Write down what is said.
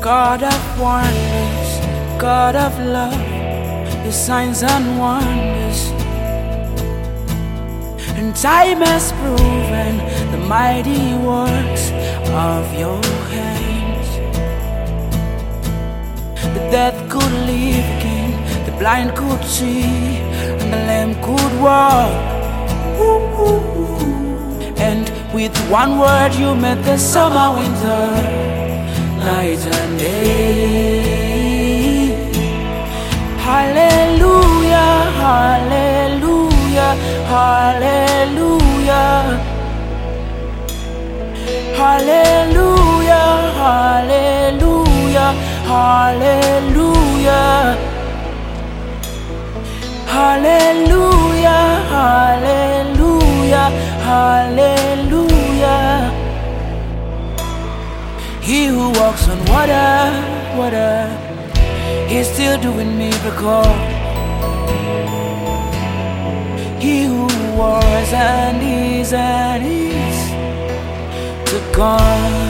God of wonders, God of love, the signs and wonders. And time has proven the mighty works of your hands. The deaf could live again, the blind could see, and the lame could walk. And with one word you made the summer winter, night and day. Hallelujah, hallelujah, hallelujah. Hallelujah, hallelujah, hallelujah. Hallelujah, hallelujah, hallelujah. He who walks on water, he's still doing miracles. He who was and is to come.